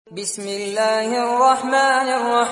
بسم الله الرحمن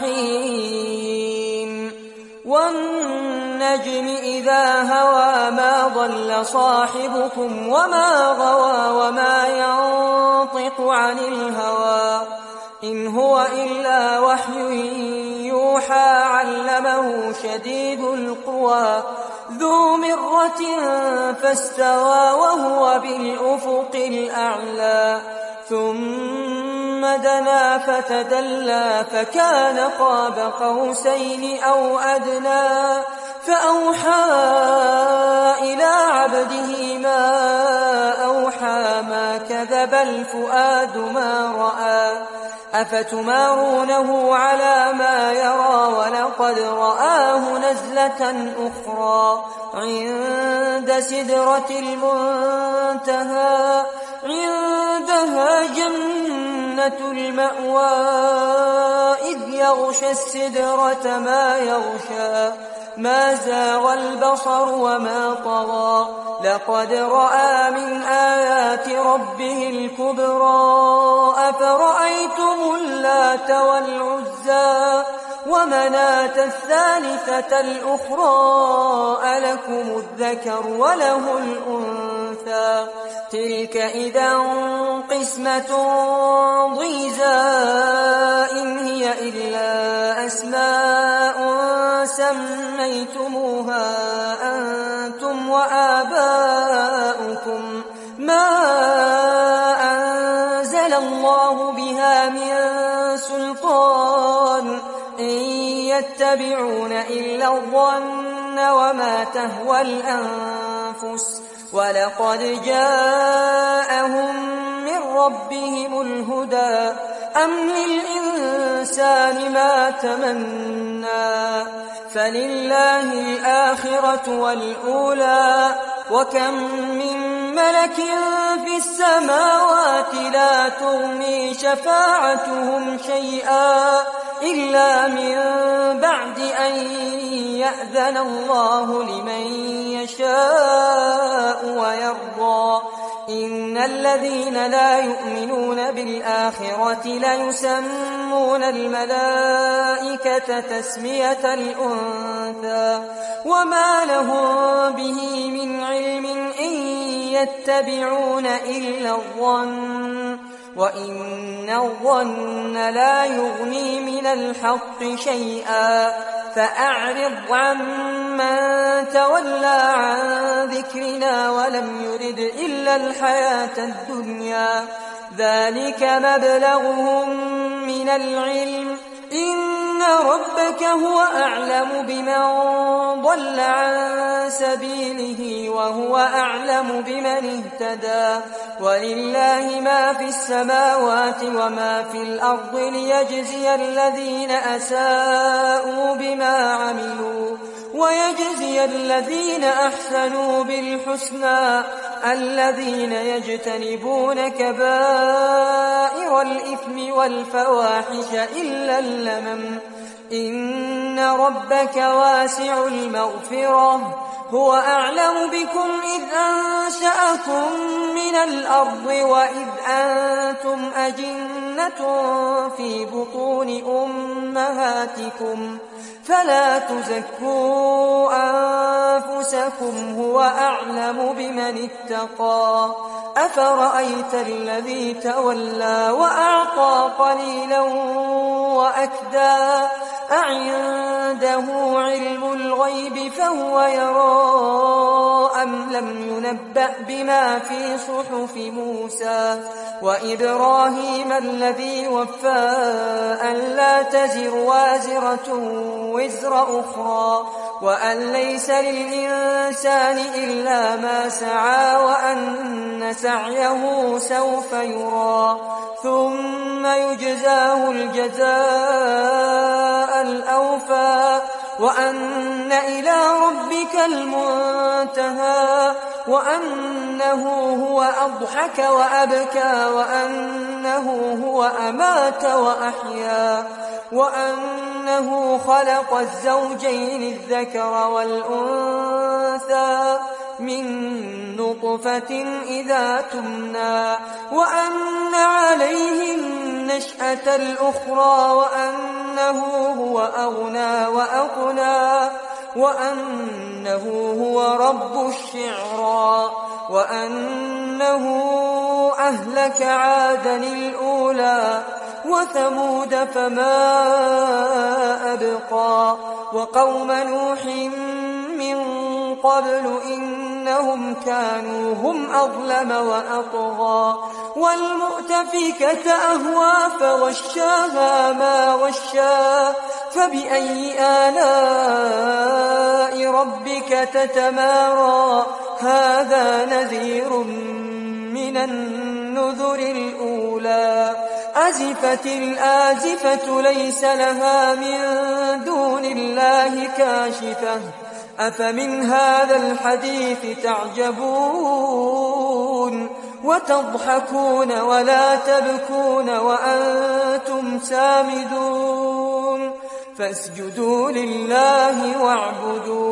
الرحيم والنجم إذا هوى ما ضل صاحبكم وما غوى وما ينطق عن الهوى إن هو إلا وحي يوحى علمه شديد القوى ذو مرة فاستوى وهو بالأفق الأعلى ثم دنا فتدلى فكان قاب قوسين أو أدنى فأوحى إلى عبده ما أوحى ما كذب الفؤاد ما رأى أفتمارونه على ما يرى ولقد رآه نزلة أخرى عند سدرة المنتهى عندها جنة المأوى إذ يغشى السدرة ما يغشى ما زاغ البصر وما طغى لقد رأى من آيات ربه الكبرى أفرأيتم اللات والعزى ومناة الثالثة الأخرى ألكم الذكر وله الأنثى تلك إذا قسمة ضيزى إن هي إلا أسماء سميتموها أنتم وآباؤكم ما أنزل الله بها من سلطان إن يتبعون إلا الظن وما تهوى الأنفس ولقد جاءهم من ربهم الهدى أم للإنسان ما تمنى فلله الآخرة والأولى وكم من ملك في السماوات لا تغني شفاعتهم شيئا إلا من بعد أن يأذن الله لمن يشاء ويرضى إن الذين لا يؤمنون بالآخرة ليسمون الملائكة تسمية الأنثى وما لهم به من علم إن يتبعون إلا الظن وإن الظن لا يغني من الحق شيئا فأعرض عمن تولى عن ذكرنا ولم يرد إلا الحياة الدنيا ذلك مبلغهم من العلم إن ربك هو أعلم بمن ضل عن سبيله وهو أعلم بمن اهتدى ولله ما في السماوات وما في الأرض ليجزي الذين أساءوا بما عملوا ويجزي الذين أحسنوا بالحسنى الذين يجتنبون كبائر الإثم والفواحش إلا اللمم إن ربك واسع المغفرة هو أعلم بكم إذ أنشأكم من الأرض وإذ أنتم أجنة في بطون أمهاتكم فلا تزكوا أنفسكم هو أعلم بمن اتقى أفرأيت الذي تولى وأعطى قليلا وأكدى أعنده علم الغيب فهو يرى أم لم ينبأ بما في صحف موسى وإبراهيم الذي وفى ألا تزر وازرة وزر أخرى وأن ليس للإنسان إلا ما سعى وأن سعيه سوف يرى ثم يجزاه الجزاء الأوفى وأن إلى ربك المنتهى وأنه هو أضحك وأبكى وأنه هو أمات وأحيا وأنه خلق الزوجين الذكر والأنثى من نطفة إذا تمنى وأن عليه النشأة الأخرى وأنه هو أغنى وأقنى وأنه هو رب الشعرى وأنه أهلك عادا الأولى وثمود فما أبقى وقوم نوح من قبل إنهم كانوا هم أظلم وأطغى والمؤتفكة أهوى فغشاها ما غشا فبأي آلاء ربك تتمارى هذا نذير من النذر الأولى أزفت الآزفة ليس لها من دون الله كاشفة أفمن هذا الحديث تعجبون وتضحكون ولا تبكون وأنتم سامدون فاسجدوا لله واعبدوا